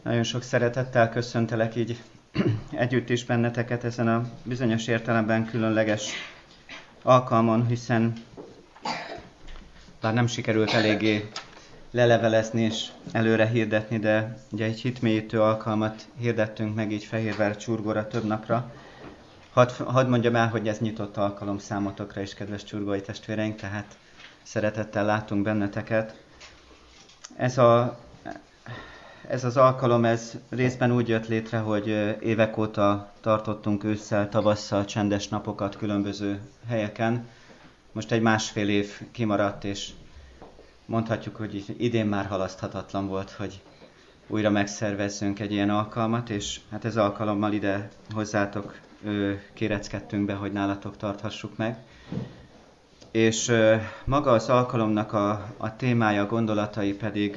Nagyon sok szeretettel köszöntelek így együtt is benneteket ezen a bizonyos értelemben különleges alkalmon, hiszen bár nem sikerült eléggé lelevelezni és előre hirdetni, de ugye egy hitmélyítő alkalmat hirdettünk meg így Fehérvár Csurgóra több napra. Hadd mondjam el, hogy ez nyitott alkalom számotokra is, kedves csurgói testvéreink, tehát szeretettel látunk benneteket. Ez az alkalom, ez részben úgy jött létre, hogy évek óta tartottunk ősszel, tavasszal csendes napokat különböző helyeken. Most egy másfél év kimaradt, és mondhatjuk, hogy idén már halaszthatatlan volt, hogy újra megszervezzünk egy ilyen alkalmat, és hát ez alkalommal ide hozzátok kéreckedtünk be, hogy nálatok tarthassuk meg. És maga az alkalomnak a témája, gondolatai pedig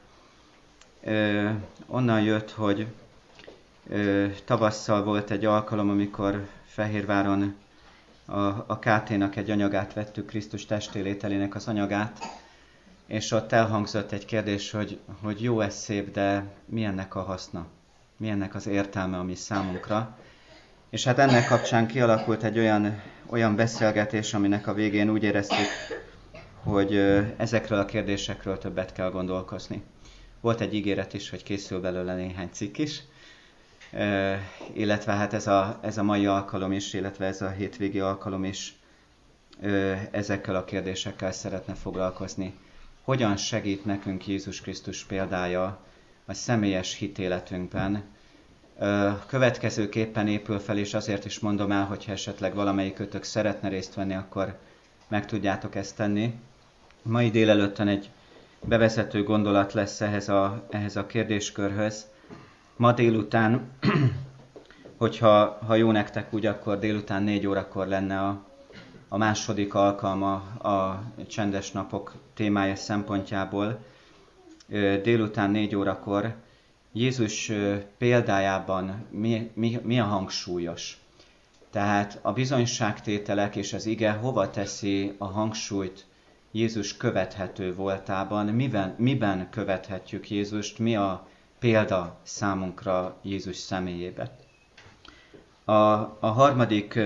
onnan jött, hogy tavasszal volt egy alkalom, amikor Fehérváron a KT-nak egy anyagát vettük, Krisztus testélételének az anyagát, és ott elhangzott egy kérdés, hogy jó, ez szép, de mi ennek a haszna? Mi ennek az értelme a mi számunkra? És hát ennek kapcsán kialakult egy olyan beszélgetés, aminek a végén úgy éreztük, hogy ezekről a kérdésekről többet kell gondolkozni. Volt egy ígéret is, hogy készül belőle néhány cikk is, illetve hát ez a mai alkalom is, illetve ez a hétvégi alkalom is ezekkel a kérdésekkel szeretne foglalkozni. Hogyan segít nekünk Jézus Krisztus példája a személyes hitéletünkben? Következőképpen épül fel, és azért is mondom el, hogyha esetleg valamelyikötök szeretne részt venni, akkor meg tudjátok ezt tenni. Mai délelőttön egy bevezető gondolat lesz ehhez a kérdéskörhöz. Ma délután, hogyha jó nektek úgy, akkor délután 4 órakor lenne a második alkalma a csendes napok témája szempontjából. Délután 4 órakor Jézus példájában mi a hangsúlyos? Tehát a bizonyságtételek és az ige hova teszi a hangsúlyt Jézus követhető voltában? Miben követhetjük Jézust? Mi a példa számunkra Jézus személyébe? A harmadik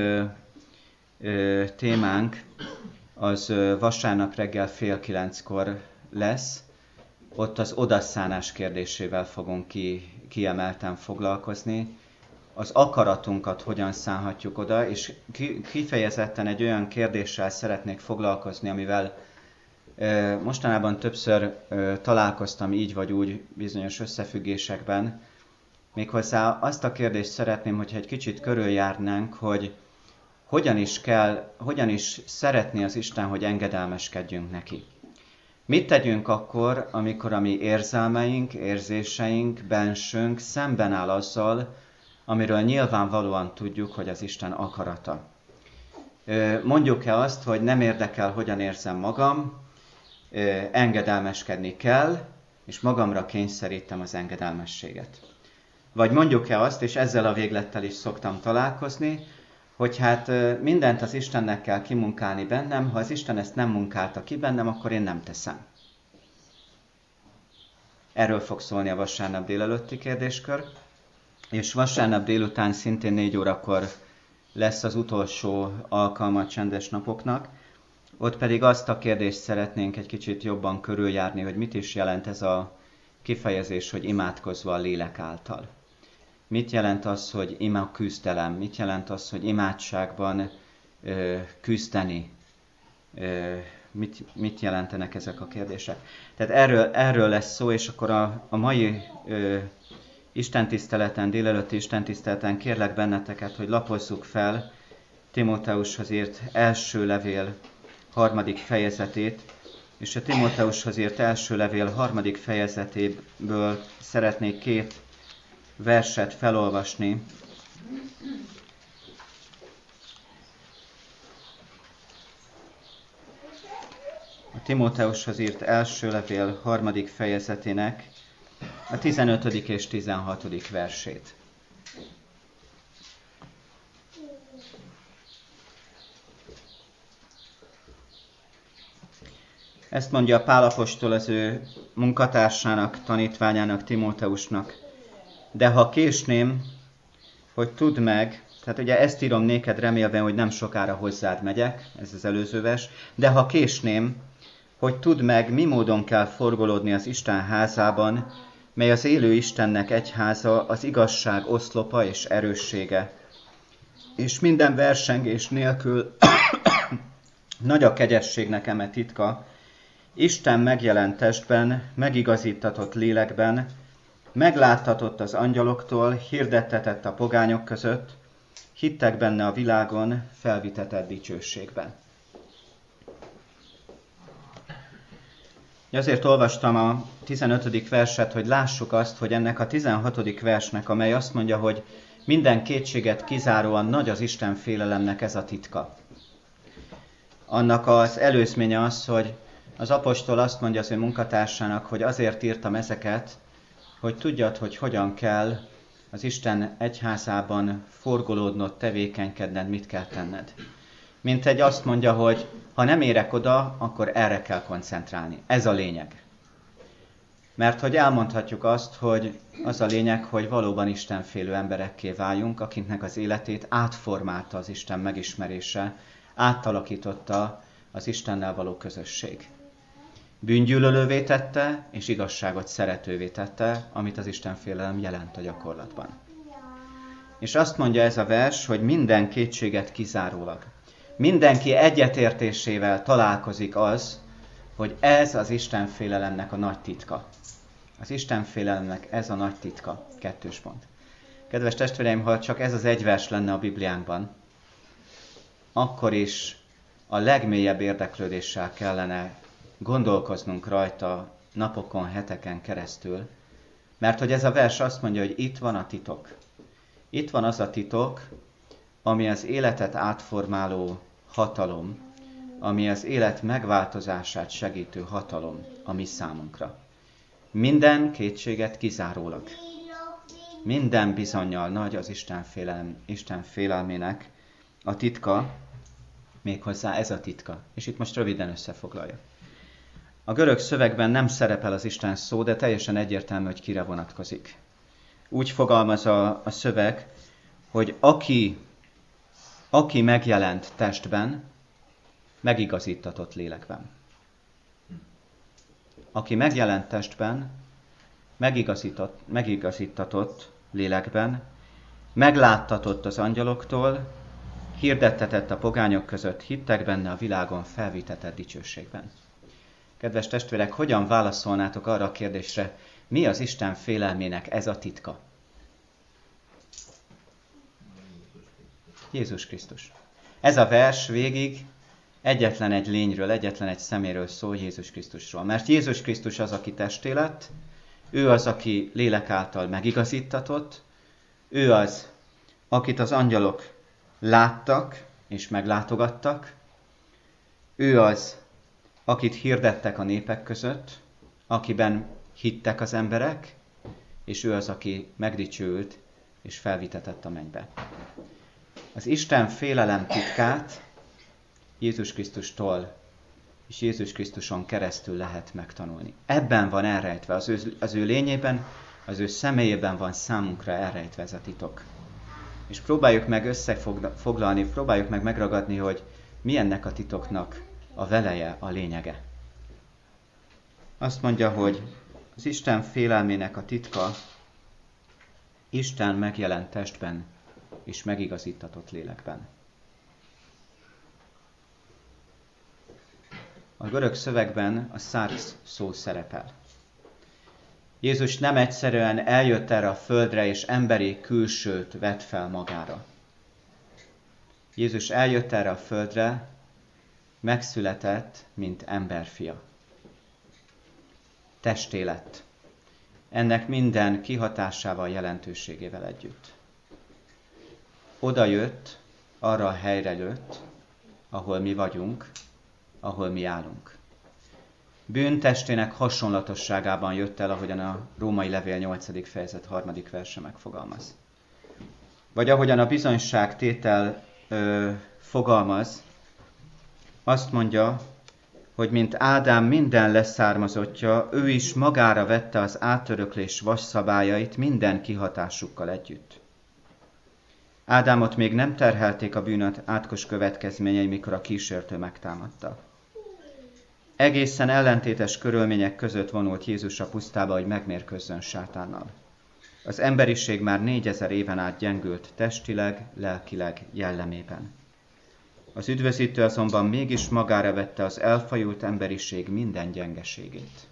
témánk az vasárnap reggel 8:30 lesz. Ott az odaszánás kérdésével fogunk kiemelten foglalkozni. Az akaratunkat hogyan szánhatjuk oda, és kifejezetten egy olyan kérdéssel szeretnék foglalkozni, amivel mostanában többször találkoztam így vagy úgy bizonyos összefüggésekben. Méghozzá azt a kérdést szeretném, hogyha egy kicsit körüljárnánk, hogy hogyan is szeretné az Isten, hogy engedelmeskedjünk neki. Mit tegyünk akkor, amikor a mi érzelmeink, érzéseink, bensőnk szemben áll azzal, amiről nyilvánvalóan tudjuk, hogy az Isten akarata? Mondjuk-e azt, hogy nem érdekel, hogyan érzem magam, engedelmeskedni kell, és magamra kényszerítem az engedelmességet? Vagy mondjuk-e azt, és ezzel a véglettel is szoktam találkozni, hogy hát mindent az Istennek kell kimunkálni bennem, ha az Isten ezt nem munkálta ki bennem, akkor én nem teszem. Erről fog szólni a vasárnap délelőtti kérdéskör, és vasárnap délután szintén 4 órakor lesz az utolsó alkalma a csendes napoknak. Ott pedig azt a kérdést szeretnénk egy kicsit jobban körüljárni, hogy mit is jelent ez a kifejezés, hogy imádkozva a lélek által. Mit jelent az, hogy küzdelem? Mit jelent az, hogy imádságban küzdeni? Mit jelentenek ezek a kérdések? Tehát erről lesz szó, és akkor a mai istentiszteleten, délelőtti istentiszteleten kérlek benneteket, hogy lapozzuk fel Timóteushoz írt első levél 3. fejezetét, és a Timóteushoz írt első levél 3. fejezetéből szeretnék 2 verset felolvasni. A Timóteushoz írt első levél 3. fejezetének a 15. és 16. versét. Ezt mondja Pál apostol az ő munkatársának, tanítványának, Timóteusnak. De ha késném, hogy tudd meg, tehát ugye ezt írom néked remélve, hogy nem sokára hozzád megyek, ez az előző vers, de ha késném, hogy tudd meg, mi módon kell forgolódni az Isten házában, mely az élő Istennek egyháza, az igazság oszlopa és erőssége. És minden versengés nélkül nagy a kegyességnek eme titka, Isten megjelent testben, megigazítatott lélekben, megláttatott az angyaloktól, hirdettetett a pogányok között, hittek benne a világon, felvitetett dicsőségben. Azért olvastam a 15. verset, hogy lássuk azt, hogy ennek a 16. versnek, amely azt mondja, hogy minden kétséget kizáróan nagy az Isten félelemnek ez a titka. Annak az előzménye az, hogy az apostol azt mondja az ő munkatársának, hogy azért írtam ezeket, hogy tudjad, hogy hogyan kell az Isten egyházában forgolódnod, tevékenykedned, mit kell tenned. Mint egy azt mondja, hogy ha nem érek oda, akkor erre kell koncentrálni. Ez a lényeg. Mert hogy elmondhatjuk azt, hogy az a lényeg, hogy valóban istenfélő emberekké váljunk, akiknek az életét átformálta az Isten megismerése, átalakította az Istennel való közösség. Bűngyűlölővé tette, és igazságot szeretővé tette, amit az istenfélelem jelent a gyakorlatban. És azt mondja ez a vers, hogy minden kétséget kizárólag. Mindenki egyetértésével találkozik az, hogy ez az istenfélelemnek a nagy titka. Az istenfélelemnek ez a nagy titka. 2. pont. Kedves testvéreim, ha csak ez az egy vers lenne a Bibliánkban, akkor is a legmélyebb érdeklődéssel kellene gondolkoznunk rajta napokon, heteken keresztül, mert hogy ez a vers azt mondja, hogy itt van a titok. Itt van az a titok, ami az életet átformáló hatalom, ami az élet megváltozását segítő hatalom a mi számunkra. Minden kétséget kizárólag. Minden bizonnyal nagy az Isten félelmének a titka, méghozzá ez a titka. És itt most röviden összefoglalja. A görög szövegben nem szerepel az Isten szó, de teljesen egyértelmű, hogy kire vonatkozik. Úgy fogalmaz a szöveg, hogy aki megjelent testben, megigazítatott lélekben. Aki megjelent testben, megigazítatott lélekben, megláttatott az angyaloktól, hirdettetett a pogányok között, hittek benne a világon, felvitetett dicsőségben. Kedves testvérek, hogyan válaszolnátok arra a kérdésre, mi az Isten félelmének ez a titka? Jézus Krisztus. Ez a vers végig egyetlen egy lényről, egyetlen egy szeméről szól, Jézus Krisztusról. Mert Jézus Krisztus az, aki testé lett, ő az, aki lélek által megigazítatott, ő az, akit az angyalok láttak és meglátogattak, ő az, akit hirdettek a népek között, akiben hittek az emberek, és ő az, aki megdicsőült és felvitetett a mennybe. Az Isten félelem titkát Jézus Krisztustól és Jézus Krisztuson keresztül lehet megtanulni. Ebben van elrejtve, az ő lényében, az ő személyében van számunkra elrejtve ez a titok. És próbáljuk meg összefoglalni, próbáljuk meg megragadni, hogy mi ennek a titoknak a veleje, a lényege. Azt mondja, hogy az Isten félelmének a titka Isten megjelent testben és megigazítatott lélekben. A görög szövegben a szárx szó szerepel. Jézus nem egyszerűen eljött erre a földre, és emberi külsőt vett fel magára. Jézus eljött erre a földre, megszületett, mint emberfia. Testé lett. Ennek minden kihatásával, jelentőségével együtt. Oda jött, arra a helyre jött, ahol mi vagyunk, ahol mi állunk. Bűntestének hasonlatosságában jött el, ahogyan a Római Levél 8. fejezet 3. verse megfogalmaz. Vagy ahogyan a bizonyságtétel fogalmaz, azt mondja, hogy mint Ádám minden leszármazottja, ő is magára vette az átöröklés vasszabályait minden kihatásukkal együtt. Ádámot még nem terhelték a bűn átkos következményei, mikor a kísértő megtámadta. Egészen ellentétes körülmények között vonult Jézus a pusztába, hogy megmérkőzzön sátánnal. Az emberiség már 4000 éven át gyengült testileg, lelkileg, jellemében. Az üdvözítő azonban mégis magára vette az elfajult emberiség minden gyengeségét.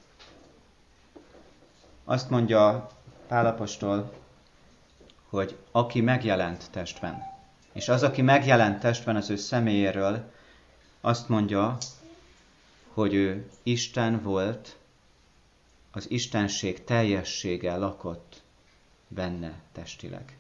Azt mondja Pál apostol, hogy aki megjelent testben, és az, aki megjelent testben az ő személyéről, azt mondja, hogy ő Isten volt, az istenség teljessége lakott benne testileg.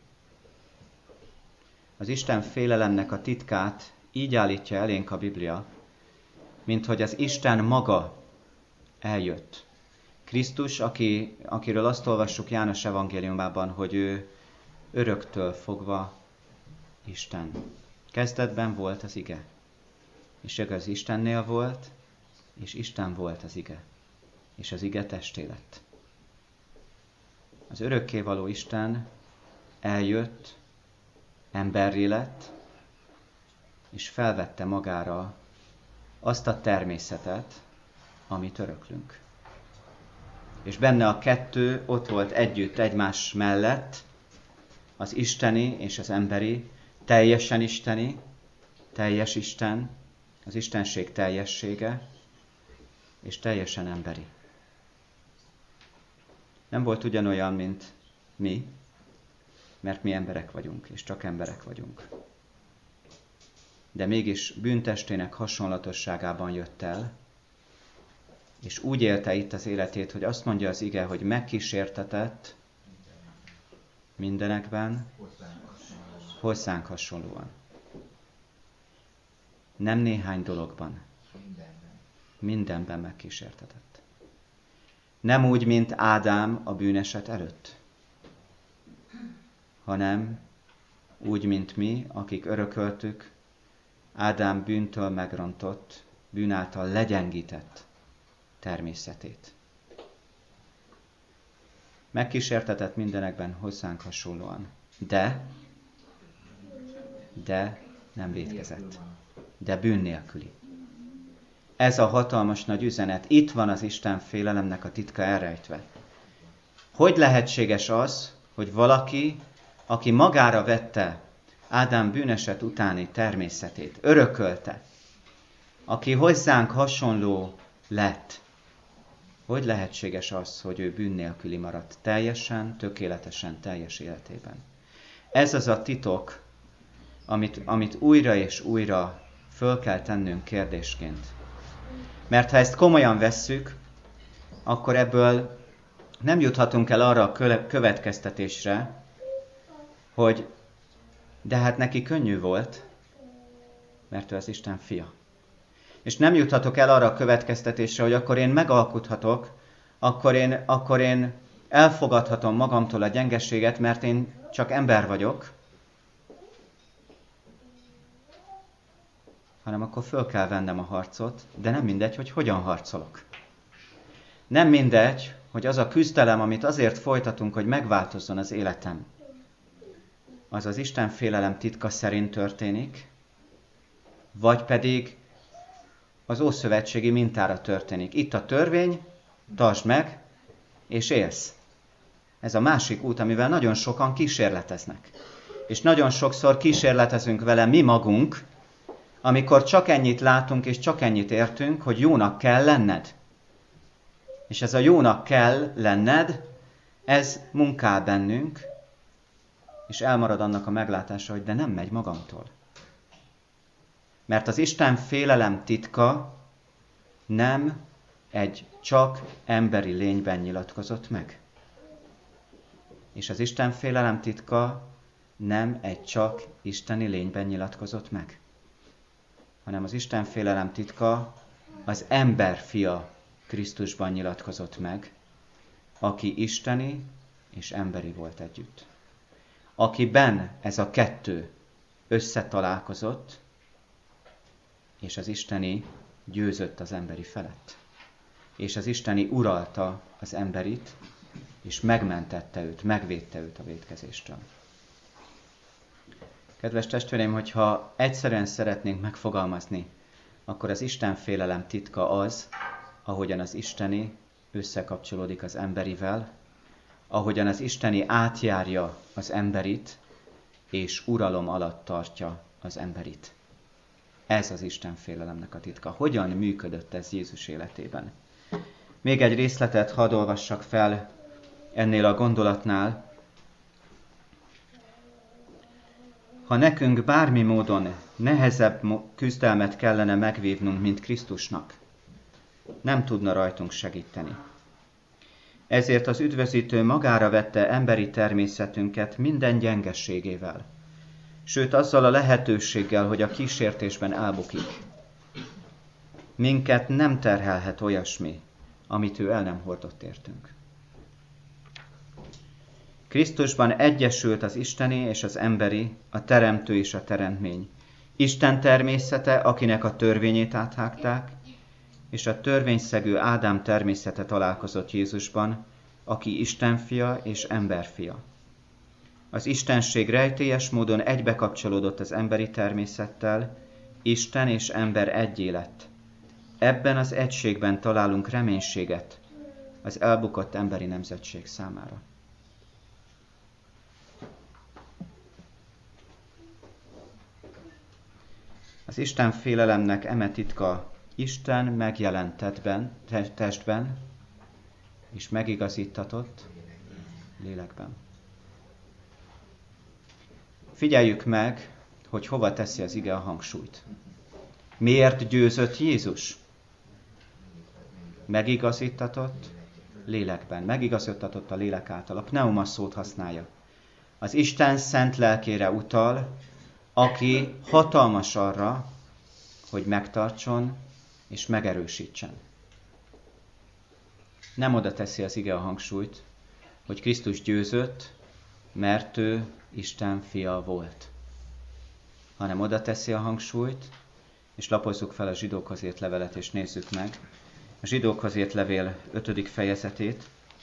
Az Isten félelemnek a titkát így állítja elénk a Biblia, mint hogy az Isten maga eljött. Krisztus, akiről azt olvassuk János evangéliumában, hogy ő öröktől fogva Isten. Kezdetben volt az ige, és az Istennél volt, és Isten volt az ige, és az ige testé lett. Az örökkévaló Isten eljött, emberré lett, és felvette magára azt a természetet, amit öröklünk. És benne a kettő ott volt együtt, egymás mellett, az isteni és az emberi, teljesen isteni, teljes Isten, az istenség teljessége, és teljesen emberi. Nem volt ugyanolyan, mint mi, mert mi emberek vagyunk, és csak emberek vagyunk. De mégis bűntestének hasonlatosságában jött el, és úgy élte itt az életét, hogy azt mondja az ige, hogy megkísértetett mindenekben, hozzánk hasonlóan. Nem néhány dologban, mindenben megkísértetett. Nem úgy, mint Ádám a bűneset előtt, hanem úgy, mint mi, akik örököltük Ádám bűntől megrontott, bűn által legyengített természetét. Megkísértetett mindenekben hozzánk hasonlóan, de nem vétkezett, de bűn nélküli. Ez a hatalmas nagy üzenet. Itt van az Isten félelemnek a titka elrejtve. Hogy lehetséges az, hogy valaki, aki magára vette Ádám bűneset utáni természetét, örökölte, aki hozzánk hasonló lett, hogy lehetséges az, hogy ő bűn nélküli maradt teljesen, tökéletesen, teljes életében? Ez az a titok, amit újra és újra föl kell tennünk kérdésként. Mert ha ezt komolyan vesszük, akkor ebből nem juthatunk el arra a következtetésre, hogy de hát neki könnyű volt, mert ő az Isten fia. És nem juthatok el arra a következtetésre, hogy akkor én megalkuthatok, akkor én elfogadhatom magamtól a gyengeséget, mert én csak ember vagyok, hanem akkor föl kell vennem a harcot, de nem mindegy, hogy hogyan harcolok. Nem mindegy, hogy az a küzdelem, amit azért folytatunk, hogy megváltozzon az életem, az az Isten félelem titka szerint történik, vagy pedig az ószövetségi mintára történik. Itt a törvény, tartsd meg, és élsz. Ez a másik út, amivel nagyon sokan kísérleteznek. És nagyon sokszor kísérletezünk vele mi magunk, amikor csak ennyit látunk és csak ennyit értünk, hogy jónak kell lenned. És ez a jónak kell lenned, ez munkál bennünk, és elmarad annak a meglátása, hogy de nem megy magamtól. Mert az Isten félelem titka nem egy csak emberi lényben nyilatkozott meg. És az Isten félelem titka nem egy csak isteni lényben nyilatkozott meg, hanem az Isten félelem titka az ember fia Krisztusban nyilatkozott meg, aki isteni és emberi volt együtt. Akiben ez a kettő összetalálkozott, és az isteni győzött az emberi felett. És az isteni uralta az emberit, és megmentette őt, megvédte őt a vétkezéstől. Kedves testvéreim, hogyha egyszerűen szeretnénk megfogalmazni, akkor az Isten félelem titka az, ahogyan az isteni összekapcsolódik az emberivel, ahogyan az isteni átjárja az emberit, és uralom alatt tartja az emberit. Ez az Isten félelemnek a titka. Hogyan működött ez Jézus életében? Még egy részletet hadd olvassak fel ennél a gondolatnál. Ha nekünk bármi módon nehezebb küzdelmet kellene megvívnunk, mint Krisztusnak, nem tudna rajtunk segíteni. Ezért az üdvözítő magára vette emberi természetünket minden gyengességével, sőt azzal a lehetőséggel, hogy a kísértésben elbukik. Minket nem terhelhet olyasmi, amit ő el nem hordott értünk. Krisztusban egyesült az isteni és az emberi, a teremtő és a teremtmény. Isten természete, akinek a törvényét áthágták, és a törvényszegő Ádám természete találkozott Jézusban, aki Isten fia és ember fia. Az istenség rejtélyes módon egybekapcsolódott az emberi természettel, Isten és ember egyé lett. Ebben az egységben találunk reménységet az elbukott emberi nemzetség számára. Az Isten félelemnek eme titka: Isten megjelent testben, és megigazítatott lélekben. Figyeljük meg, hogy hova teszi az ige a hangsúlyt. Miért győzött Jézus? Megigazítatott lélekben. Megigazítatott a lélek által. A pneuma szót használja. Az Isten szent lelkére utal, aki hatalmas arra, hogy megtartson és megerősítsen. Nem oda teszi az ige a hangsúlyt, hogy Krisztus győzött, mert ő Isten fia volt, hanem oda teszi a hangsúlyt, és lapozzuk fel a Zsidókhoz írt levelet, és nézzük meg a Zsidókhoz írt levél 5. fejezetét.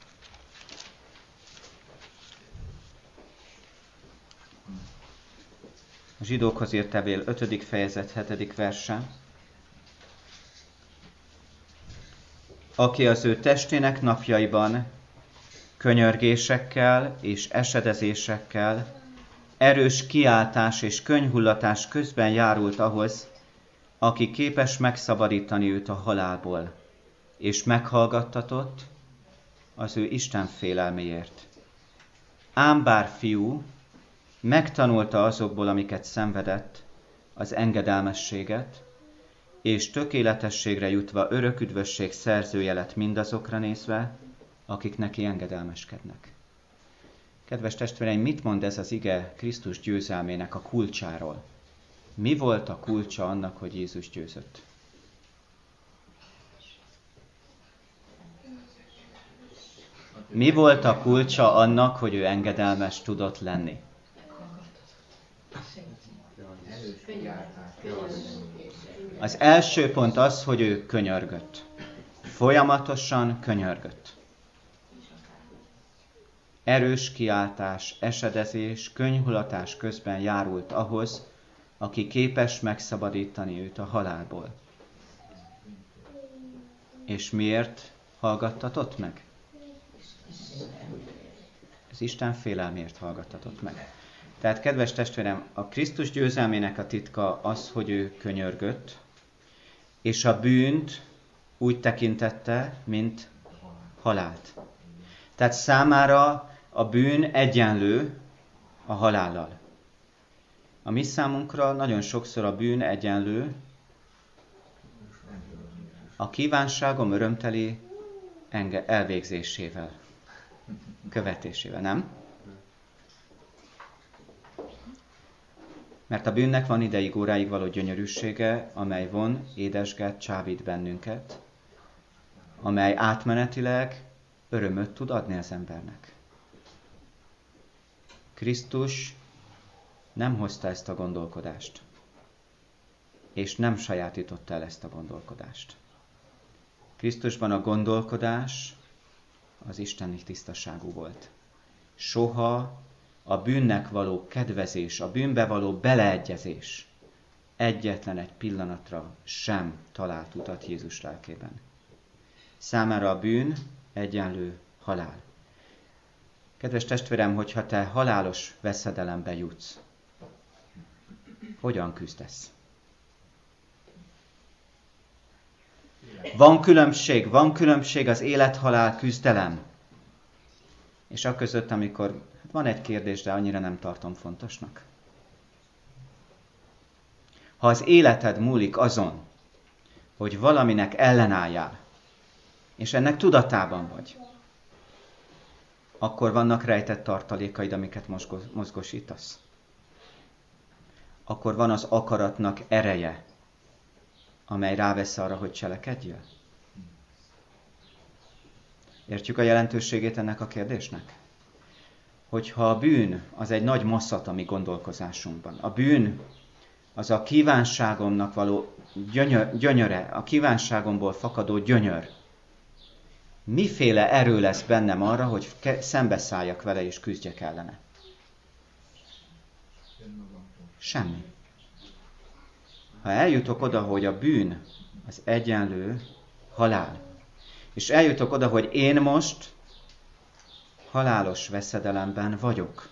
A Zsidókhoz írt levél 5. fejezet 7. verse. Aki az ő testének napjaiban könyörgésekkel és esedezésekkel, erős kiáltás és könnyhullatás közben járult ahhoz, aki képes megszabadítani őt a halálból, és meghallgattatott az ő Isten félelméért. Ám bár fiú megtanulta azokból, amiket szenvedett, az engedelmességet, és tökéletességre jutva örök üdvösség szerzője lett mindazokra nézve, akik neki engedelmeskednek. Kedves testvéreim, mit mond ez az ige Krisztus győzelmének a kulcsáról? Mi volt a kulcsa annak, hogy Jézus győzött? Mi volt a kulcsa annak, hogy ő engedelmes tudott lenni? Az első pont az, hogy ő könyörgött. Folyamatosan könyörgött. Erős kiáltás, esedezés, könnyhulatás közben járult ahhoz, aki képes megszabadítani őt a halálból. És miért hallgattatott meg? Az Isten félelmért hallgattatott meg. Tehát, kedves testvérem, a Krisztus győzelmének a titka az, hogy ő könyörgött, és a bűnt úgy tekintette, mint halált. Tehát számára a bűn egyenlő a halállal. A mi számunkra nagyon sokszor a bűn egyenlő a kívánságom örömteli elvégzésével, követésével, nem? Mert a bűnnek van ideig, óráig való gyönyörűsége, amely von, édesget, csábít bennünket, amely átmenetileg örömöt tud adni az embernek. Krisztus nem hozta ezt a gondolkodást. és nem sajátította el ezt a gondolkodást. Krisztusban a gondolkodás az isteni tisztaságú volt. Soha a bűnnek való kedvezés, a bűnbe való beleegyezés egyetlen egy pillanatra sem talált utat Jézus lelkében. Számára a bűn egyenlő halál. Kedves testvérem, hogyha te halálos veszedelembe jutsz, hogyan küzdesz? Van különbség az élet-halál küzdelem. És aközött, amikor van egy kérdés, de annyira nem tartom fontosnak. Ha az életed múlik azon, hogy valaminek ellenálljál, és ennek tudatában vagy, akkor vannak rejtett tartalékaid, amiket mozgósítasz. Akkor van az akaratnak ereje, amely rávesz arra, hogy cselekedjél. Értjük a jelentőségét ennek a kérdésnek? Hogyha a bűn az egy nagy masszat a mi gondolkozásunkban, a bűn az a kívánságomnak való gyönyöre, a kívánságomból fakadó gyönyör, miféle erő lesz bennem arra, hogy szembeszálljak vele és küzdjek ellene? Semmi. Ha eljutok oda, hogy a bűn az egyenlő halál, és eljutok oda, hogy én most halálos veszedelemben vagyok.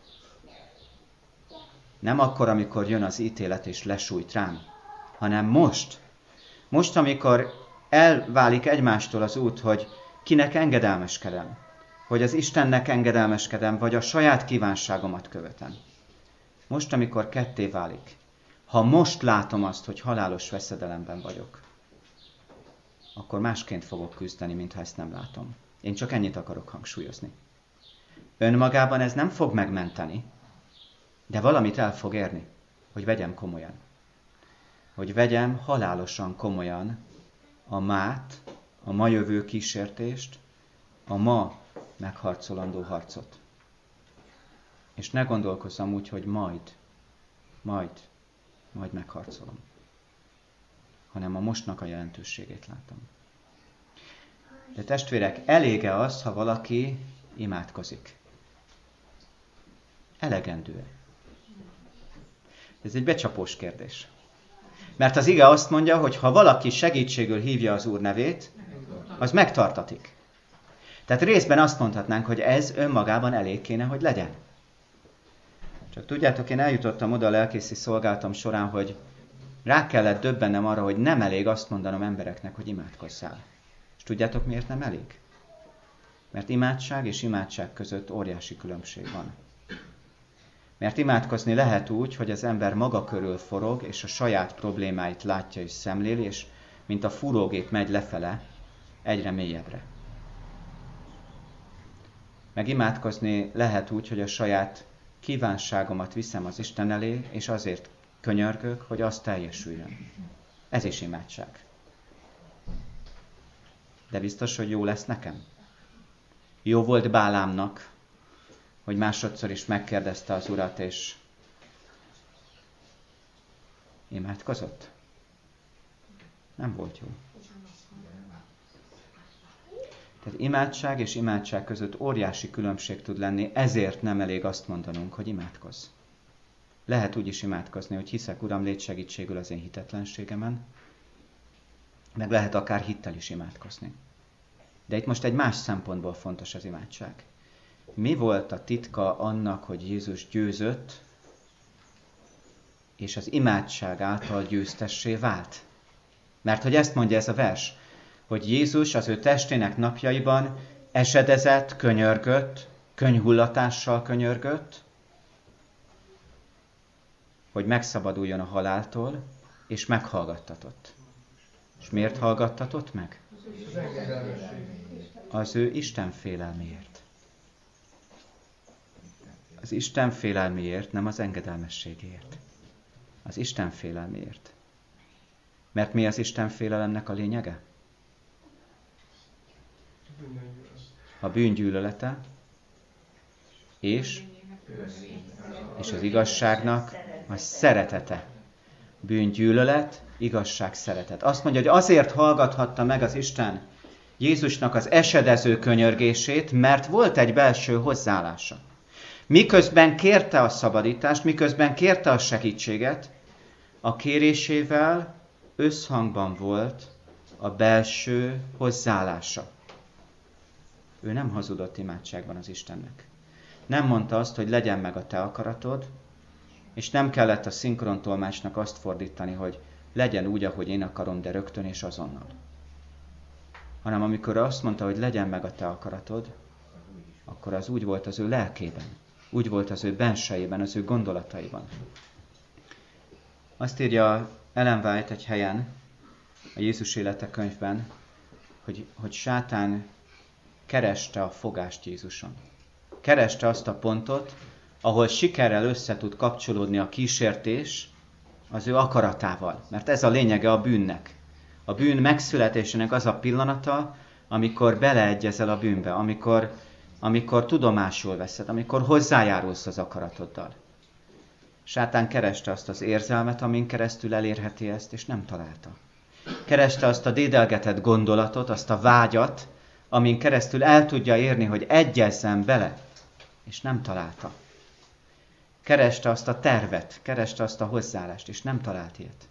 Nem akkor, amikor jön az ítélet és lesújt rám, hanem most. Most, amikor elválik egymástól az út, hogy kinek engedelmeskedem, hogy az Istennek engedelmeskedem, vagy a saját kívánságomat követem. Most, amikor ketté válik, ha most látom azt, hogy halálos veszedelemben vagyok, akkor másként fogok küzdeni, mintha ezt nem látom. Én csak ennyit akarok hangsúlyozni. Önmagában ez nem fog megmenteni, de valamit el fog érni, hogy vegyem komolyan. Hogy vegyem halálosan komolyan a mát, a ma jövő kísértést, a ma megharcolandó harcot. És ne gondolkozzam úgy, hogy majd megharcolom. Hanem a mostnak a jelentőségét látom. De testvérek, elég-e az, ha valaki imádkozik? Elegendő. Ez egy becsapós kérdés. Mert az ige azt mondja, hogy ha valaki segítségül hívja az Úr nevét, az megtartatik. Tehát részben azt mondhatnánk, hogy ez önmagában elég kéne, hogy legyen. Csak tudjátok, én eljutottam oda a lelkészi szolgálatom során, hogy rá kellett döbbennem arra, hogy nem elég azt mondanom embereknek, hogy imádkozzál. És tudjátok, miért nem elég? Mert imádság és imádság között óriási különbség van. Mert imádkozni lehet úgy, hogy az ember maga körül forog, és a saját problémáit látja és szemléli, és mint a fúrógép megy lefele, egyre mélyebbre. Meg imádkozni lehet úgy, hogy a saját kívánságomat viszem az Isten elé, és azért könyörgök, hogy az teljesüljön. Ez is imádság. De biztos, hogy jó lesz nekem? Jó volt Bálámnak, hogy másodszor is megkérdezte az Urat, és imádkozott? Nem volt jó. Tehát imádság és imádság között óriási különbség tud lenni, ezért nem elég azt mondanunk, hogy imádkozz. Lehet úgy is imádkozni, hogy hiszek, Uram, légy segítségül az én hitetlenségemen, meg lehet akár hittel is imádkozni. De itt most egy más szempontból fontos az imádság. Mi volt a titka annak, hogy Jézus győzött, és az imádság által győztessé vált? Mert hogy ezt mondja ez a vers, hogy Jézus az ő testének napjaiban esedezett, könyörgött, könnyhullatással könyörgött, hogy megszabaduljon a haláltól, és meghallgattatott. És miért hallgattatott meg? Az ő Isten félelméért. Az Isten félelméért, nem az engedelmességéért. Az Isten félelméért. Mert mi az Isten félelemnek a lényege? A bűn gyűlölete, és az igazságnak a szeretete. bűngyűlölet, igazság, szeretet. Azt mondja, hogy azért hallgathatta meg az Isten Jézusnak az esedező könyörgését, mert volt egy belső hozzáállása. Miközben kérte a szabadítást, miközben kérte a segítséget, a kérésével összhangban volt a belső hozzáállása. Ő nem hazudott imádságban az Istennek. Nem mondta azt, hogy legyen meg a te akaratod, és nem kellett a szinkrontolmácsnak azt fordítani, hogy legyen úgy, ahogy én akarom, de rögtön és azonnal. Hanem amikor azt mondta, hogy legyen meg a te akaratod, akkor az úgy volt az ő lelkében, úgy volt az ő bensejében, az ő gondolataiban. Azt írja Ellen White egy helyen, a Jézus élete könyvben, hogy sátán kereste a fogást Jézuson. Kereste azt a pontot, ahol sikerrel össze tud kapcsolódni a kísértés az ő akaratával. Mert ez a lényege a bűnnek. A bűn megszületésének az a pillanata, amikor beleegyezel a bűnbe, amikor tudomásul veszed, amikor hozzájárulsz az akaratoddal. Sátán kereste azt az érzelmet, amin keresztül elérheti ezt, és nem találta. Kereste azt a dédelgetett gondolatot, azt a vágyat, amin keresztül el tudja érni, hogy egyezzen bele, és nem találta. Kereste azt a tervet, kereste azt a hozzáállást, és nem talált ilyet.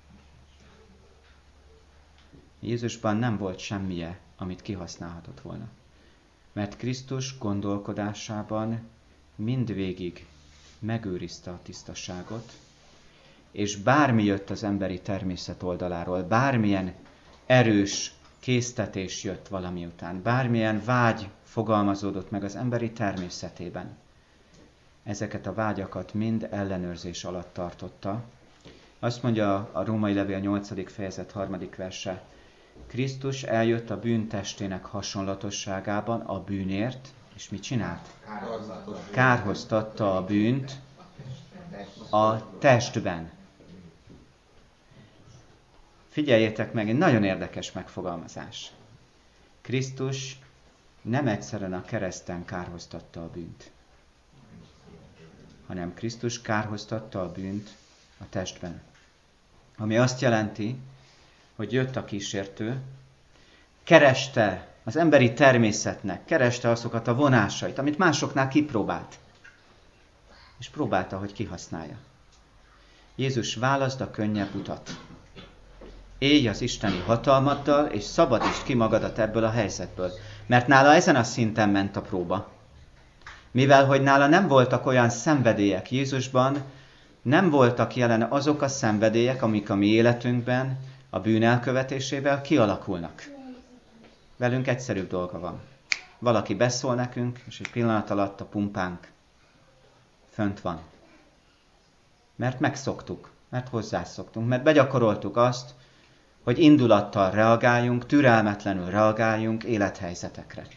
Jézusban nem volt semmije, amit kihasználhatott volna. Mert Krisztus gondolkodásában mindvégig megőrizte a tisztaságot, és bármi jött az emberi természet oldaláról, bármilyen erős késztetés jött valami után, bármilyen vágy fogalmazódott meg az emberi természetében, ezeket a vágyakat mind ellenőrzés alatt tartotta. Azt mondja a Római levél 8. fejezet 3. verse, Krisztus eljött a bűn testének hasonlatosságában a bűnért, és mit csinált? Kárhoztatta a bűnt a testben. Figyeljétek meg, egy nagyon érdekes megfogalmazás. Krisztus nem egyszerűen a kereszten kárhoztatta a bűnt, hanem Krisztus kárhoztatta a bűnt a testben. Ami azt jelenti, hogy jött a kísértő, kereste az emberi természetnek, kereste azokat a vonásait, amit másoknál kipróbált, és próbálta, hogy kihasználja. Jézus válaszd a könnyebb utat. Élj az isteni hatalmaddal, és szabadítsd ki magadat ebből a helyzetből. Mert nála ezen a szinten ment a próba. Mivel, hogy nála nem voltak olyan szenvedélyek Jézusban, nem voltak jelen azok a szenvedélyek, amik a mi életünkben, a bűn elkövetésével kialakulnak. Velünk egyszerűbb dolga van. Valaki beszól nekünk, és egy pillanat alatt a pumpánk fönt van. Mert megszoktuk, mert hozzászoktunk, mert begyakoroltuk azt, hogy indulattal reagáljunk, türelmetlenül reagáljunk élethelyzetekre.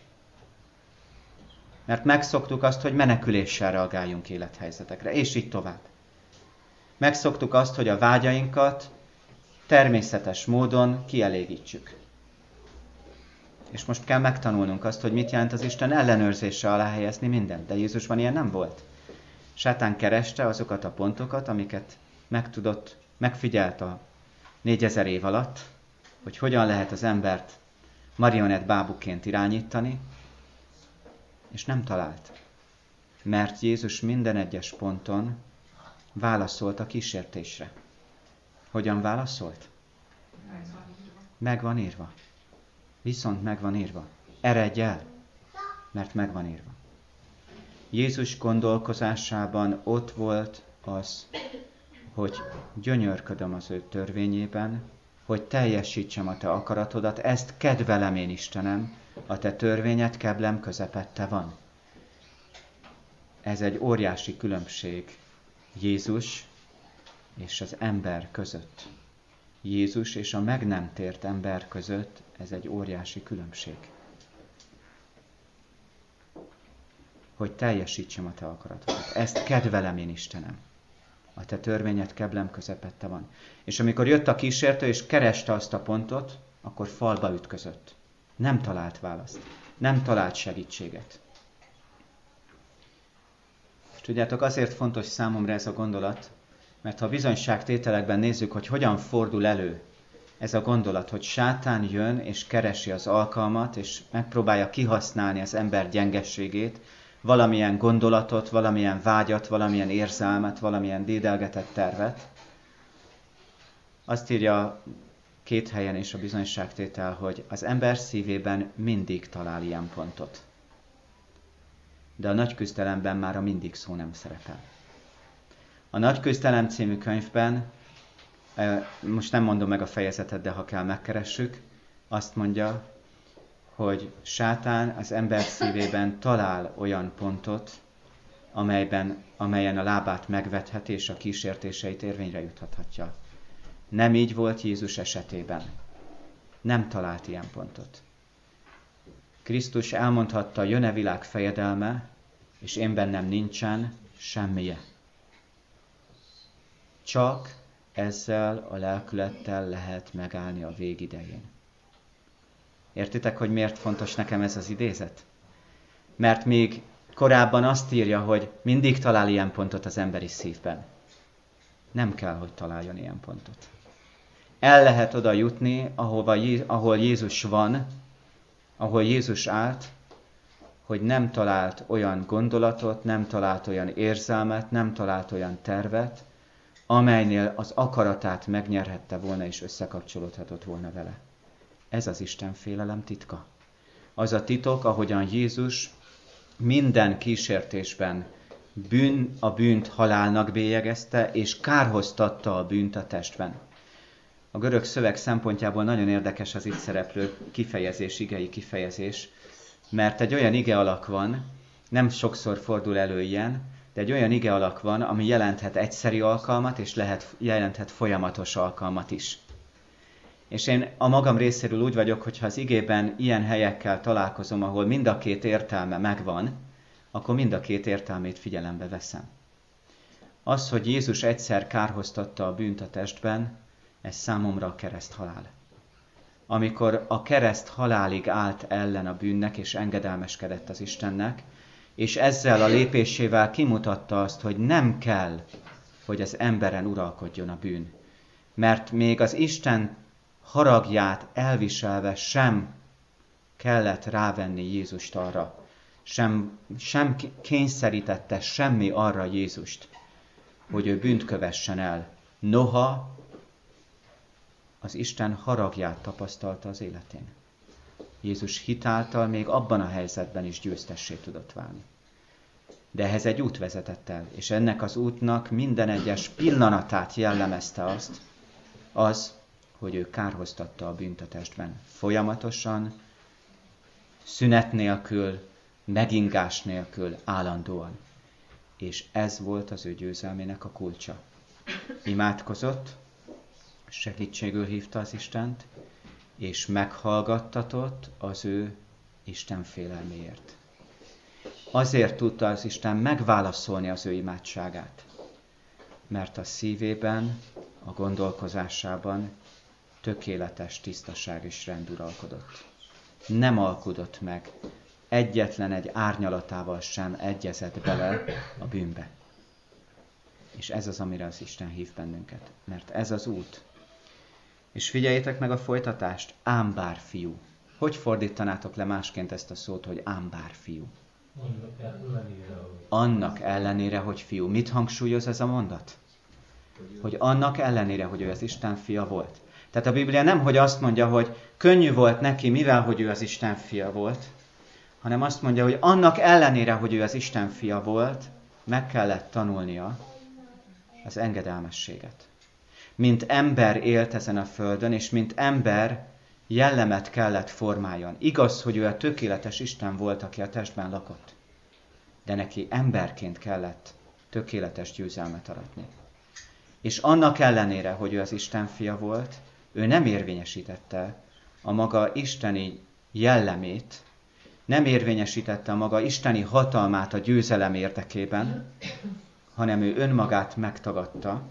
Mert megszoktuk azt, hogy meneküléssel reagáljunk élethelyzetekre, és így tovább. Megszoktuk azt, hogy a vágyainkat természetes módon kielégítsük. És most kell megtanulnunk azt, hogy mit jelent az Isten ellenőrzése alá helyezni mindent. De Jézusban ilyen nem volt. Sátán kereste azokat a pontokat, amiket megfigyelt a 4000 év alatt, hogy hogyan lehet az embert marionett bábuként irányítani, és nem talált. Mert Jézus minden egyes ponton válaszolt a kísértésre. Hogyan válaszolt? Meg van írva. Viszont meg van írva. Eredj el, mert meg van írva. Jézus gondolkozásában ott volt az, hogy gyönyörködöm az ő törvényében, hogy teljesítsem a te akaratodat, ezt kedvelem én, Istenem, a te törvényed keblem közepette van. Ez egy óriási különbség Jézus és az ember között. Jézus és a meg nem tért ember között ez egy óriási különbség. Hogy teljesítsem a te akaratodat. Ezt kedvelem én, Istenem. A te törvényed keblem közepette van. És amikor jött a kísértő és kereste azt a pontot, akkor falba ütközött. Nem talált választ. Nem talált segítséget. És tudjátok, azért fontos számomra ez a gondolat, Mert ha a bizonyságtételekben nézzük, hogy hogyan fordul elő ez a gondolat, hogy sátán jön és keresi az alkalmat, és megpróbálja kihasználni az ember gyengességét, valamilyen gondolatot, valamilyen vágyat, valamilyen érzelmet, valamilyen dédelgetett tervet. Azt írja 2 helyen is a bizonyságtétel, hogy az ember szívében mindig talál ilyen pontot. De a Nagy Küzdelemben már a mindig szó nem szerepel. A Nagy Küzdelem című könyvben, most nem mondom meg a fejezetet, de ha kell, megkeressük, azt mondja, hogy sátán az ember szívében talál olyan pontot, amelyen a lábát megvetheti és a kísértéseit érvényre juthatja. Nem így volt Jézus esetében. Nem talált ilyen pontot. Krisztus elmondhatta, jön-e világ fejedelme, és én bennem nincsen semmije. Csak ezzel a lelkülettel lehet megállni a végidején. Értitek, hogy miért fontos nekem ez az idézet? Mert még korábban azt írja, hogy mindig talál ilyen pontot az emberi szívben. Nem kell, hogy találjon ilyen pontot. El lehet oda jutni, ahol Jézus van, ahol Jézus állt, hogy nem talált olyan gondolatot, nem talált olyan érzelmet, nem talált olyan tervet, amelynél az akaratát megnyerhette volna és összekapcsolódhatott volna vele. Ez az Isten félelem titka. Az a titok, ahogyan Jézus minden kísértésben a bűnt halálnak bélyegezte, és kárhoztatta a bűnt a testben. A görög szöveg szempontjából nagyon érdekes az itt szereplő kifejezés, igei kifejezés, mert egy olyan ige alak van, nem sokszor fordul elő ilyen, de egy olyan ige alak van, ami jelenthet egyszeri alkalmat, és jelenthet folyamatos alkalmat is. És én a magam részéről úgy vagyok, hogy ha az igében ilyen helyekkel találkozom, ahol mind a 2 értelme megvan, akkor mind a 2 értelmét figyelembe veszem. Az, hogy Jézus egyszer kárhoztatta a bűnt a testben, ez számomra a kereszthalál. Amikor a kereszt halálig állt ellen a bűnnek, és engedelmeskedett az Istennek, és ezzel a lépésével kimutatta azt, hogy nem kell, hogy az emberen uralkodjon a bűn. Mert még az Isten haragját elviselve sem kellett rávenni Jézust arra, sem kényszerítette semmi arra Jézust, hogy ő bűnt kövessen el. Noha az Isten haragját tapasztalta az életén. Jézus hitáltal még abban a helyzetben is győztessé tudott válni. De ehhez egy út vezetett el, és ennek az útnak minden egyes pillanatát jellemezte az, hogy ő kárhoztatta a bűnt a testben. Folyamatosan, szünet nélkül, megingás nélkül, állandóan. És ez volt az ő győzelmének a kulcsa. Imádkozott, segítségül hívta az Istent, és meghallgattatott az ő Isten félelméért. Azért tudta az Isten megválaszolni az ő imádságát, mert a szívében, a gondolkozásában tökéletes tisztaság és rend uralkodott. Nem alkudott meg, egyetlen egy árnyalatával sem egyezett bele a bűnbe. És ez az, amire az Isten hív bennünket, mert ez az út. És figyeljétek meg a folytatást, ám bár fiú. Hogy fordítanátok le másként ezt a szót, hogy ám bár fiú? Annak ellenére, hogy fiú. Mit hangsúlyoz ez a mondat? Hogy annak ellenére, hogy ő az Isten fia volt. Tehát a Biblia nem, hogy azt mondja, hogy könnyű volt neki, mivel hogy ő az Isten fia volt, hanem azt mondja, hogy annak ellenére, hogy ő az Isten fia volt, meg kellett tanulnia az engedelmességet. Mint ember élt ezen a földön, és mint ember jellemet kellett formáljon. Igaz, hogy ő a tökéletes Isten volt, aki a testben lakott, de neki emberként kellett tökéletes győzelmet aratni. És annak ellenére, hogy ő az Isten fia volt, ő nem érvényesítette a maga isteni jellemét, nem érvényesítette a maga isteni hatalmát a győzelem érdekében, hanem ő önmagát megtagadta,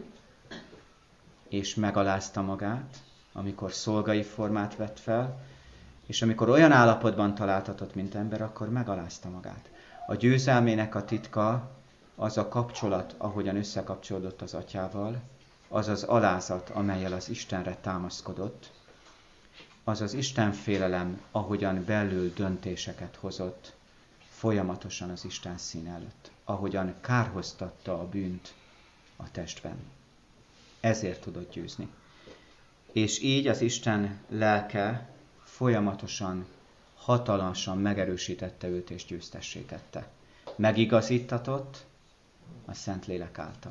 és megalázta magát, amikor szolgai formát vett fel, és amikor olyan állapotban találtatott, mint ember, akkor megalázta magát. A győzelmének a titka az a kapcsolat, ahogyan összekapcsolódott az atyával, az az alázat, amellyel az Istenre támaszkodott, az az Istenfélelem, ahogyan belül döntéseket hozott, folyamatosan az Isten színe előtt, ahogyan kárhoztatta a bűnt a testben. Ezért tudott győzni. És így az Isten lelke folyamatosan, hatalmasan megerősítette őt és győztessé tette. Megigazítatott a Szentlélek által.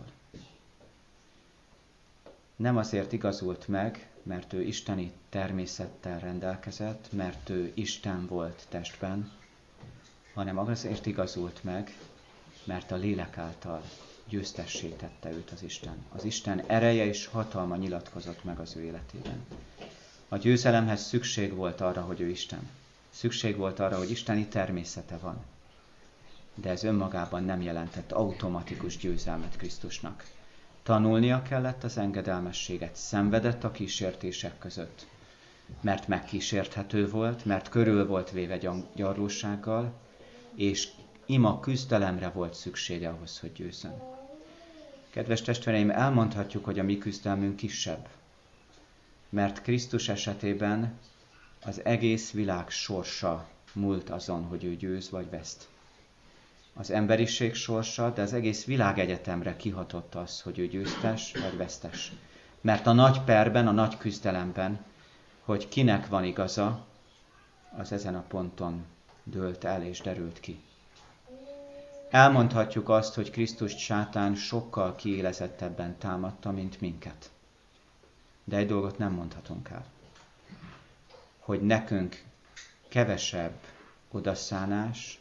Nem azért igazult meg, mert ő isteni természettel rendelkezett, mert ő Isten volt testben, hanem azért igazult meg, mert a lélek által győztessé tette őt az Isten. Az Isten ereje és hatalma nyilatkozott meg az ő életében. A győzelemhez szükség volt arra, hogy ő Isten. Szükség volt arra, hogy isteni természete van. De ez önmagában nem jelentett automatikus győzelmet Krisztusnak. Tanulnia kellett az engedelmességet, szenvedett a kísértések között, mert megkísérthető volt, mert körül volt véve gyarlósággal, és ima küzdelemre volt szüksége ahhoz, hogy győzzön. Kedves testvéreim, elmondhatjuk, hogy a mi küzdelmünk kisebb, mert Krisztus esetében az egész világ sorsa múlt azon, hogy ő győz vagy veszt. Az emberiség sorsa, de az egész világegyetemre kihatott az, hogy ő győztes vagy vesztes. Mert a nagy perben, a nagy küzdelemben, hogy kinek van igaza, az ezen a ponton dőlt el és derült ki. Elmondhatjuk azt, hogy Krisztust sátán sokkal kiélezettebben támadta, mint minket. De egy dolgot nem mondhatunk el. Hogy nekünk kevesebb odaszánás,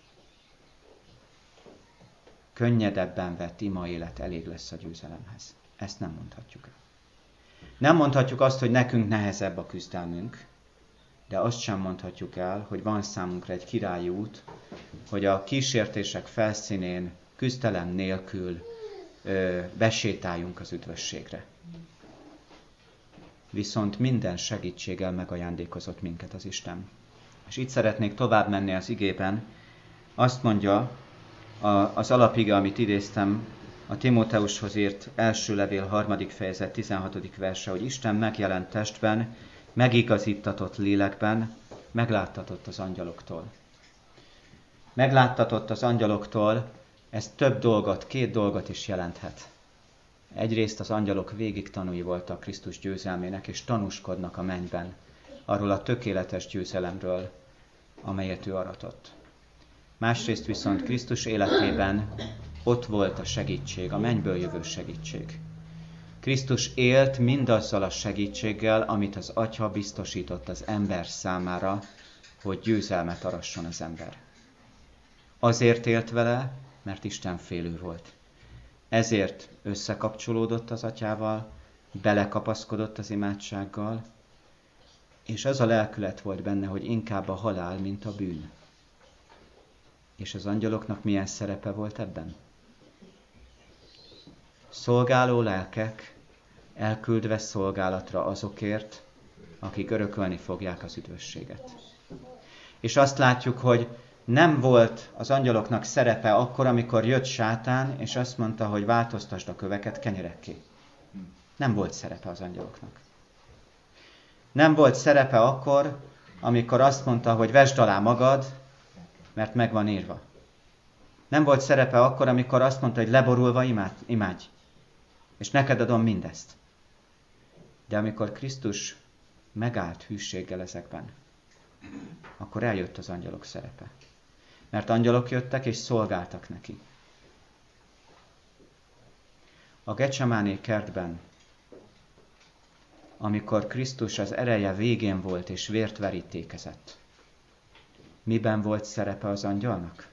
könnyedebben vett ima élet elég lesz a győzelemhez. Ezt nem mondhatjuk el. Nem mondhatjuk azt, hogy nekünk nehezebb a küzdelmünk, de azt sem mondhatjuk el, hogy van számunkra egy királyi út, hogy a kísértések felszínén küzdelem nélkül besétáljunk az üdvösségre. Viszont minden segítséggel megajándékozott minket az Isten. És itt szeretnék tovább menni az igében. Azt mondja az alapige, amit idéztem, a Timóteushoz írt első levél 3. fejezet 16. verse, hogy Isten megjelent testben, megigazítatott lélekben, megláttatott az angyaloktól. Megláttatott az angyaloktól, ez több dolgot, 2 dolgot is jelenthet. Egyrészt az angyalok végig tanúi voltak Krisztus győzelmének, és tanúskodnak a mennyben arról a tökéletes győzelemről, amelyet ő aratott. Másrészt viszont Krisztus életében ott volt a segítség, a mennyből jövő segítség. Krisztus élt mindazzal a segítséggel, amit az Atya biztosított az ember számára, hogy győzelmet arasson az ember. Azért élt vele, mert Isten félő volt. Ezért összekapcsolódott az Atyával, belekapaszkodott az imádsággal, és az a lelkület volt benne, hogy inkább a halál, mint a bűn. És az angyaloknak milyen szerepe volt ebben? Szolgáló lelkek, elküldve szolgálatra azokért, akik örökölni fogják az üdvösséget. És azt látjuk, hogy nem volt az angyaloknak szerepe akkor, amikor jött sátán, és azt mondta, hogy változtasd a köveket kenyerekké. Nem volt szerepe az angyaloknak. Nem volt szerepe akkor, amikor azt mondta, hogy vesd alá magad, mert meg van írva. Nem volt szerepe akkor, amikor azt mondta, hogy leborulva imádj, és neked adom mindezt. De amikor Krisztus megállt hűséggel ezekben, akkor eljött az angyalok szerepe. Mert angyalok jöttek és szolgáltak neki. A Getsemáné kertben, amikor Krisztus az ereje végén volt és vért verítékezett, miben volt szerepe az angyalnak?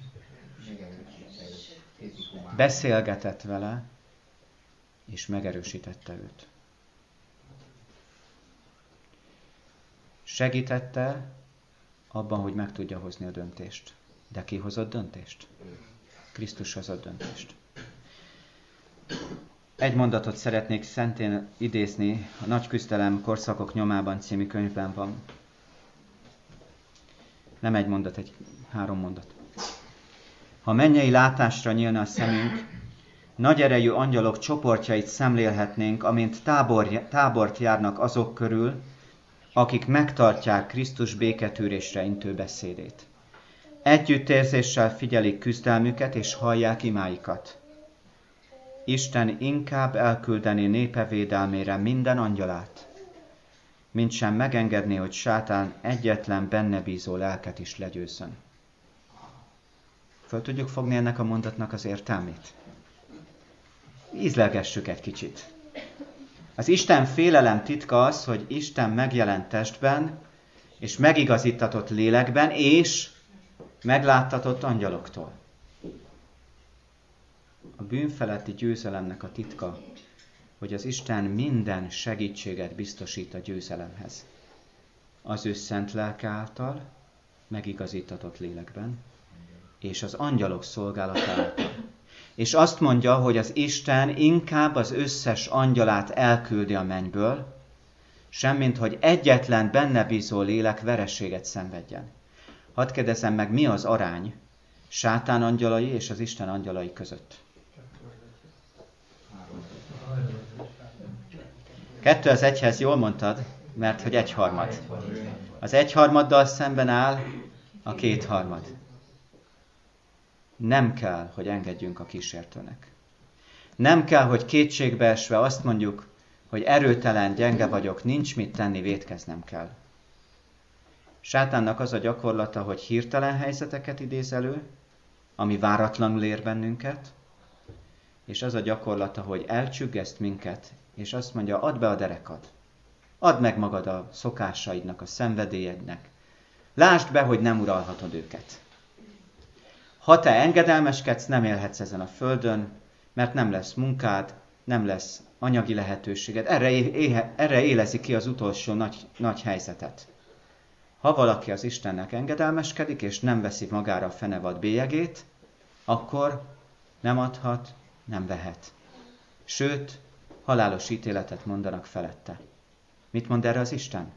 Beszélgetett vele, és megerősítette őt. Segítette abban, hogy meg tudja hozni a döntést. De ki hozott döntést? Krisztus hozott döntést. Egy mondatot szeretnék szentén idézni, a Nagy küzdelem korszakok nyomában című könyvben van. Nem egy mondat, 3 mondat. Ha mennyei látásra nyílna a szemünk, nagy erejű angyalok csoportjait szemlélhetnénk, amint tábort járnak azok körül, akik megtartják Krisztus béketűrésre intő beszédét. Együttérzéssel figyelik küzdelmüket és hallják imáikat. Isten inkább elküldené népe védelmére minden angyalát, mint sem megengedné, hogy sátán egyetlen benne bízó lelket is legyőzzön. Föl tudjuk fogni ennek a mondatnak az értelmét? Ízlelgessük egy kicsit. Az Isten félelem titka az, hogy Isten megjelent testben, és megigazítatott lélekben, és megláttatott angyaloktól. A bűnfeletti győzelemnek a titka, hogy az Isten minden segítséget biztosít a győzelemhez. Az ő szent lelke által, megigazítatott lélekben, és az angyalok szolgálata által. És azt mondja, hogy az Isten inkább az összes angyalát elküldi a mennyből, semmint hogy egyetlen benne bízó lélek vereséget szenvedjen. Hadd kérdezzem meg, mi az arány sátán angyalai és az Isten angyalai között? 2:1-hez jól mondtad, mert hogy 1/3. Az 1/3 szemben áll a 2/3. Nem kell, hogy engedjünk a kísértőnek. Nem kell, hogy kétségbeesve azt mondjuk, hogy erőtelen, gyenge vagyok, nincs mit tenni, vétkeznem kell. Sátánnak az a gyakorlata, hogy hirtelen helyzeteket idéz elő, ami váratlanul ér bennünket, és az a gyakorlata, hogy elcsüggeszt minket, és azt mondja, add be a derekad. Add meg magad a szokásaidnak, a szenvedélyednek. Lásd be, hogy nem uralhatod őket. Ha te engedelmeskedsz, nem élhetsz ezen a földön, mert nem lesz munkád, nem lesz anyagi lehetőséged. Erre élezi ki az utolsó nagy helyzetet. Ha valaki az Istennek engedelmeskedik, és nem veszi magára a fenevad bélyegét, akkor nem adhat, nem vehet. Sőt, halálos ítéletet mondanak felette. Mit mond erre az Isten?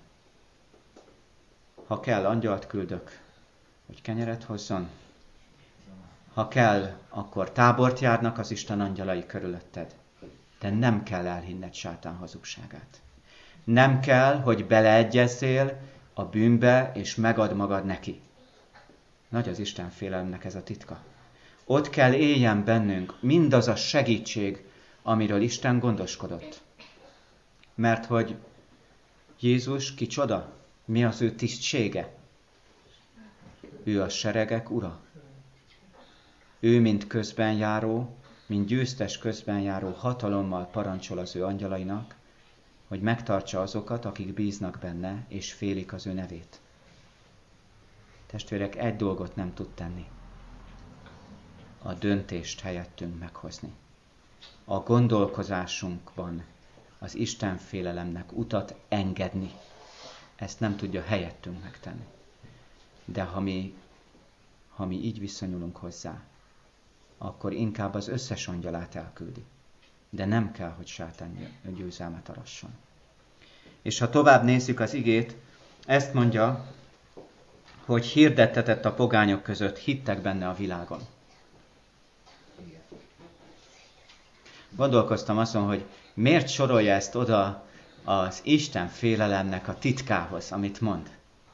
Ha kell, angyalt küldök, hogy kenyeret hozzon. Ha kell, akkor tábort járnak az Isten angyalai körülötted. De nem kell elhinned sátán hazugságát. Nem kell, hogy beleegyezzél a bűnbe, és megad magad neki. Nagy az Isten félelemnek ez a titka. Ott kell éljen bennünk mindaz a segítség, amiről Isten gondoskodott. Mert hogy Jézus kicsoda? Mi az ő tisztsége? Ő a seregek ura. Ő, mint közbenjáró, mint győztes közbenjáró hatalommal parancsol az ő angyalainak, hogy megtartsa azokat, akik bíznak benne, és félik az ő nevét. Testvérek, egy dolgot nem tud tenni. A döntést helyettünk meghozni. A gondolkozásunkban az Isten félelemnek utat engedni. Ezt nem tudja helyettünk megtenni. De ha mi így viszonyulunk hozzá, akkor inkább az összes angyalát elküldi. De nem kell, hogy sátán győzelmet arasson. És ha tovább nézzük az igét, ezt mondja, hogy hirdettetett a pogányok között, hittek benne a világon. Gondolkoztam azon, hogy miért sorolja ezt oda az Isten félelemnek a titkához, amit mond.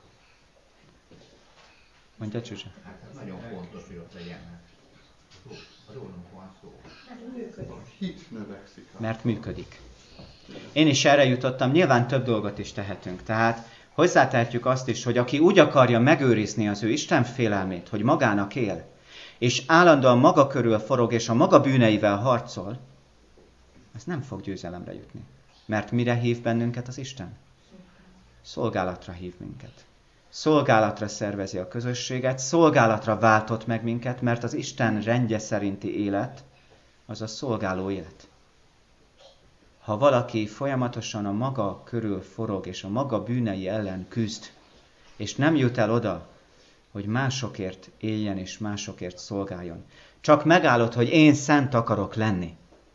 Mondja, Csúcsa? Hát ez nagyon fontos, hogy ott legyen. Rólunk van szó. Hit növekszik. Mert működik. Én is erre jutottam, nyilván több dolgot is tehetünk. Tehát hozzátehetjük azt is, hogy aki úgy akarja megőrizni az ő Isten félelmét, hogy magának él, és állandóan maga körül forog, és a maga bűneivel harcol, az nem fog győzelemre jutni. Mert mire hív bennünket az Isten? Szolgálatra hív minket. Szolgálatra szervezi a közösséget, szolgálatra váltott meg minket, mert az Isten rendje szerinti élet, az a szolgáló élet. Ha valaki folyamatosan a maga körül forog, és a maga bűnei ellen küzd, és nem jut el oda, hogy másokért éljen és másokért szolgáljon, csak megállod, hogy én szent akarok lenni.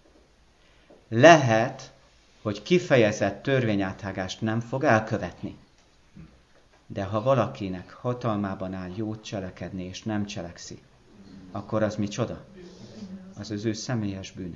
Lehet, hogy kifejezett törvényáthágást nem fog elkövetni. De ha valakinek hatalmában áll jót cselekedni, és nem cselekszi, akkor az micsoda? Az az ő személyes bűne.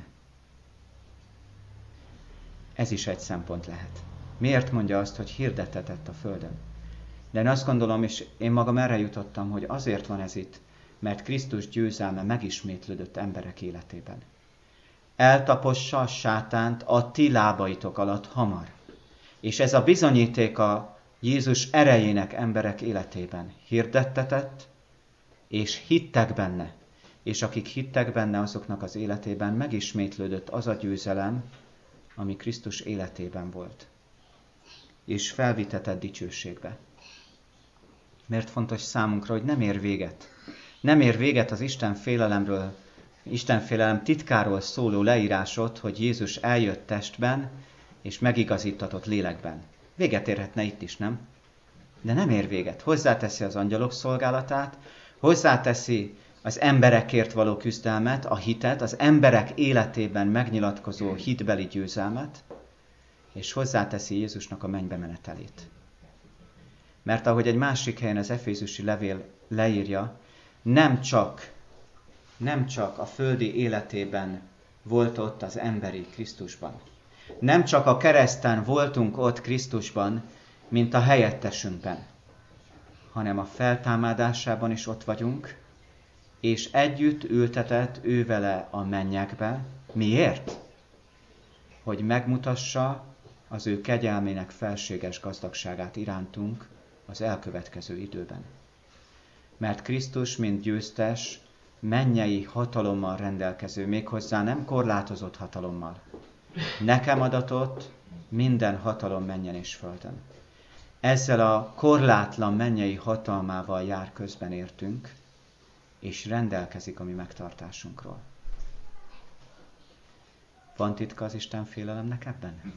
Ez is egy szempont lehet. Miért mondja azt, hogy hirdettetett a földön? De én azt gondolom, és én magam erre jutottam, hogy azért van ez itt, mert Krisztus győzelme megismétlődött emberek életében. Eltapossa a sátánt a ti lábaitok alatt hamar. És ez a bizonyíték a Jézus erejének emberek életében. Hirdettetett, és hittek benne. És akik hittek benne, azoknak az életében megismétlődött az a győzelem, ami Krisztus életében volt. És felvitetett dicsőségbe. Miért fontos számunkra, hogy nem ér véget? Nem ér véget az Isten félelem titkáról szóló leírásot, hogy Jézus eljött testben, és megigazítatott lélekben. Véget érhetne itt is, nem? De nem ér véget. Hozzáteszi az angyalok szolgálatát, hozzáteszi az emberekért való küzdelmet, a hitet, az emberek életében megnyilatkozó hitbeli győzelmet, és hozzáteszi Jézusnak a mennybe menetelét. Mert ahogy egy másik helyen az Efézusi levél leírja, nem csak a földi életében volt ott az emberi Krisztusban. Nem csak a kereszten voltunk ott Krisztusban, mint a helyettesünkben, hanem a feltámadásában is ott vagyunk, és együtt ültetett ő vele a mennyekbe. Miért? Hogy megmutassa az ő kegyelmének felséges gazdagságát irántunk az elkövetkező időben. Mert Krisztus, mint győztes, mennyei hatalommal rendelkező, méghozzá nem korlátozott hatalommal. Nekem adatott minden hatalom mennyen és földön. Ezzel a korlátlan mennyei hatalmával jár közben értünk, és rendelkezik a mi megtartásunkról. Van titka az Isten félelemnek ebben?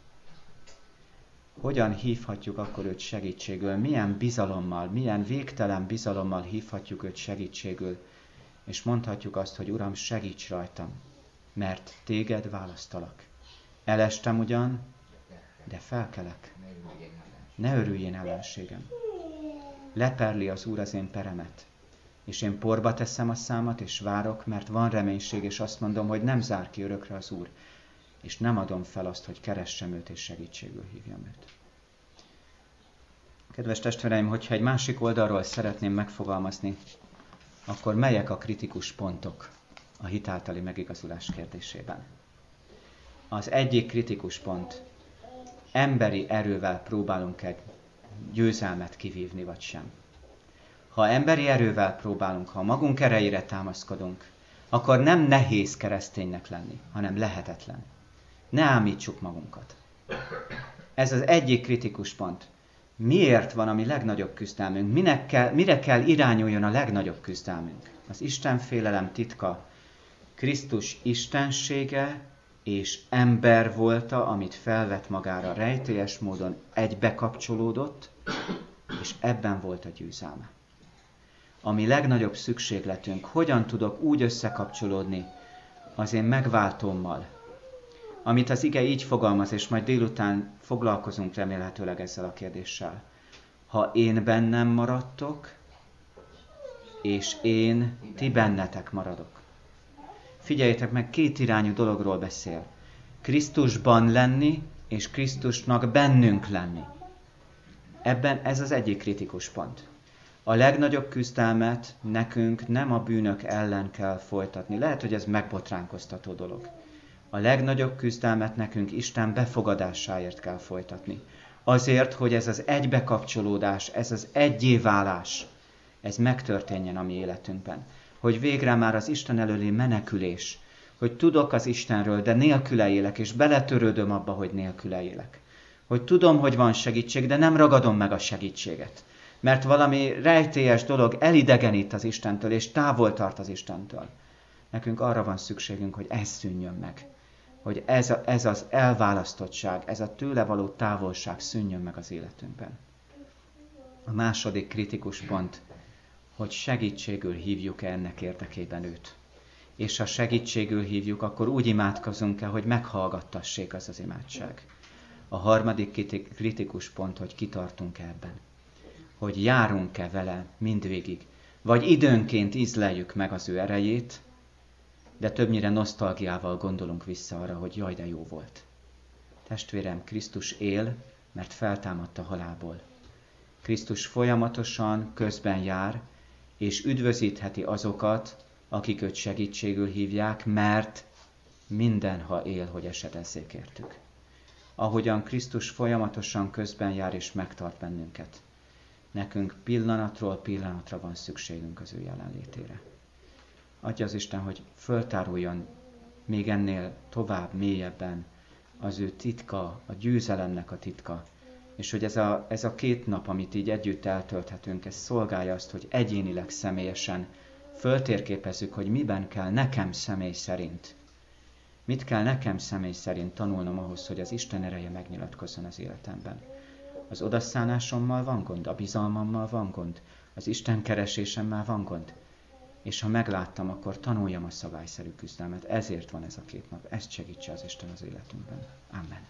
Hogyan hívhatjuk akkor őt segítségül? Milyen bizalommal, milyen végtelen bizalommal hívhatjuk őt segítségül? És mondhatjuk azt, hogy Uram, segíts rajtam, mert téged választalak. Elestem ugyan, de felkelek. Ne örüljén ellenségem. Leperli az Úr az én peremet. És én porba teszem a számat, és várok, mert van reménység, és azt mondom, hogy nem zár ki örökre az Úr. És nem adom fel azt, hogy keressem őt, és segítségül hívjam őt. Kedves testvéreim, hogyha egy másik oldalról szeretném megfogalmazni, akkor melyek a kritikus pontok a hit általi megigazulás kérdésében? Az egyik kritikus pont, emberi erővel próbálunk-e győzelmet kivívni, vagy sem. Ha emberi erővel próbálunk, ha magunk erejére támaszkodunk, akkor nem nehéz kereszténynek lenni, hanem lehetetlen. Ne ámítsuk magunkat. Ez az egyik kritikus pont. Miért van a mi legnagyobb küzdelmünk? Mire kell irányuljon a legnagyobb küzdelmünk? Az Isten félelem titka Krisztus istensége és ember volta, amit felvett magára rejtélyes módon, egybekapcsolódott, és ebben volt a győzelme. A mi legnagyobb szükségletünk, hogyan tudok úgy összekapcsolódni az én megváltómmal, amit az ige így fogalmaz, és majd délután foglalkozunk remélhetőleg ezzel a kérdéssel. Ha én bennem maradtok, és én ti bennetek maradok. Figyeljétek meg, két irányú dologról beszél. Krisztusban lenni, és Krisztusnak bennünk lenni. Ebben ez az egyik kritikus pont. A legnagyobb küzdelmet nekünk nem a bűnök ellen kell folytatni. Lehet, hogy ez megbotránkoztató dolog. A legnagyobb küzdelmet nekünk Isten befogadásáért kell folytatni. Azért, hogy ez az egybekapcsolódás, ez az egyéválás, ez megtörténjen a mi életünkben. Hogy végre már az Isten előli menekülés, hogy tudok az Istenről, de nélküle élek, és beletörődöm abba, hogy nélküle élek. Hogy tudom, hogy van segítség, de nem ragadom meg a segítséget. Mert valami rejtélyes dolog elidegenít az Istentől, és távol tart az Istentől. Nekünk arra van szükségünk, hogy ez szűnjön meg. Hogy ez az elválasztottság, ez a tőle való távolság szűnjön meg az életünkben. A második kritikus pont, hogy segítségül hívjuk-e ennek érdekében őt. És ha segítségül hívjuk, akkor úgy imádkozunk-e, hogy meghallgattassék az imádság. A harmadik kritikus pont, hogy kitartunk ebben. Hogy járunk-e vele mindvégig. vagy időnként ízleljük meg az ő erejét, de többnyire nosztalgiával gondolunk vissza arra, hogy jaj, de jó volt. Testvérem, Krisztus él, mert feltámadt a halálból. Krisztus folyamatosan közben jár, és üdvözítheti azokat, akik őt segítségül hívják, mert mindenha él, hogy esedezzék értük. Ahogyan Krisztus folyamatosan közben jár és megtart bennünket, nekünk pillanatról pillanatra van szükségünk az ő jelenlétére. Adja az Isten, hogy föltáruljon még ennél tovább, mélyebben az ő titka, a győzelemnek a titka, és hogy ez a 2 nap, amit így együtt eltölthetünk, ez szolgálja azt, hogy egyénileg, személyesen föltérképezzük, hogy miben kell nekem személy szerint. Mit kell nekem személy szerint tanulnom ahhoz, hogy az Isten ereje megnyilatkozzon az életemben. Az odaszánásommal van gond, a bizalmammal van gond, az Isten keresésemmel van gond. És ha megláttam, akkor tanuljam a szabályszerű küzdelmet. Ezért van ez a 2 nap. Ezt segítse az Isten az életünkben. Amen.